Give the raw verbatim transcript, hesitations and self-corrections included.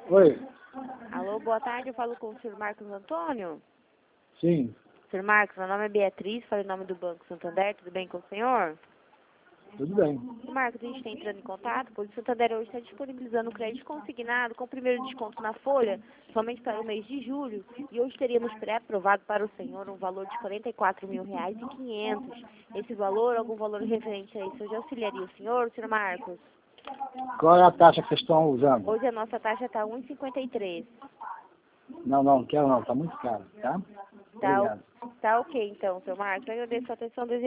Oi. Alô, boa tarde, eu falo com o senhor Marcos Antônio. Sim. senhor Marcos, meu nome é Beatriz, falo em nome do Banco Santander, tudo bem com o senhor? Tudo bem. senhor Marcos, a gente está entrando em contato, pois o Santander hoje está disponibilizando o crédito consignado com o primeiro desconto na folha, somente para o mês de julho, e hoje teríamos pré-aprovado para o senhor um valor de quarenta e quatro mil reais e quinhentos. Esse valor, algum valor referente a isso, eu já auxiliaria o senhor, senhor Marcos? Qual é a taxa que vocês estão usando? Hoje a nossa taxa está um e cinquenta e três. Não, não, não quero não. Está muito caro, tá? Tá, Obrigado. tá ok então, senhor Marcos. Eu agradeço a atenção.